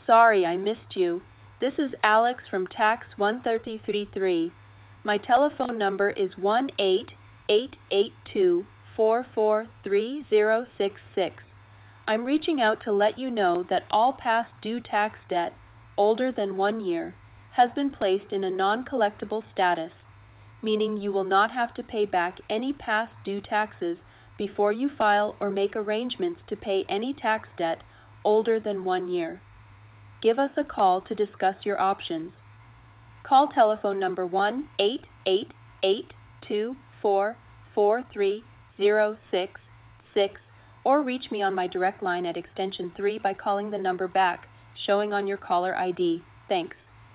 sorry I missed you. This is Alex from Tax 1333. My telephone number is 1-888-244-3066. I'm reaching out to let you know that all past due tax debt, older than 1 year, has been placed in a non-collectible status, meaning you will not have to pay back any past due taxes before you file or make arrangements to pay any tax debt older than 1 year. Give us a call to discuss your options. Call telephone number 1-888-244-3066 or reach me on my direct line at extension 3 by calling the number back, showing on your caller ID. Thanks.